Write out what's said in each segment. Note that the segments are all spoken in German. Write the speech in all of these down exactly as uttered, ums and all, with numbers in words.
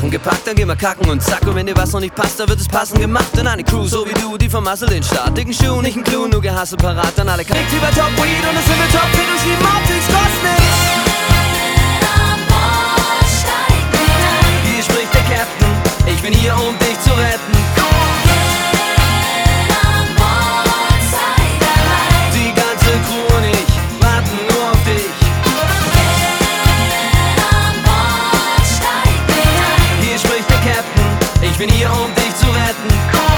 Sachen gepackt, dann gehen wir kacken und zack. Und wenn dir was noch nicht passt, dann wird es passend gemacht. Und eine Crew, so wie du, die vermasselt den Start. Dicken Schuh, nicht ein Clou, nur gehasselt parat. Dann alle Kriegt über Top Weed und es sind wir top fit und schieben auf nichts, kostet nichts. Hier spricht der Captain, ich bin hier, um dich zu retten. Die ganze Crew und ich warten nur auf dich. Hier spricht der Captain, ich bin hier, um dich zu retten.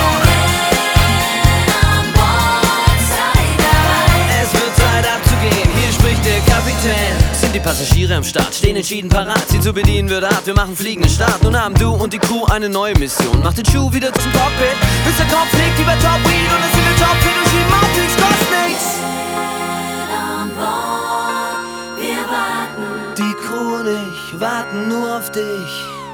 Es wird Zeit abzugehen, hier spricht der Kapitän. Sind die Passagiere am Start, stehen entschieden parat, sie zu bedienen wird hart, wir machen fliegenden Start. Nun haben du und die Crew eine neue Mission, macht den Schuh wieder zum Cockpit, bis der Kopf liegt über Top Weed und es sind wir top fit und schieben auf nichts, kostet nichts. Wir warten, Die Crew und ich warten nur auf dich.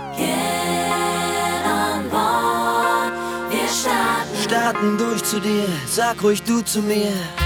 get on board, wir starten. Starten durch zu dir, sag ruhig du zu mir.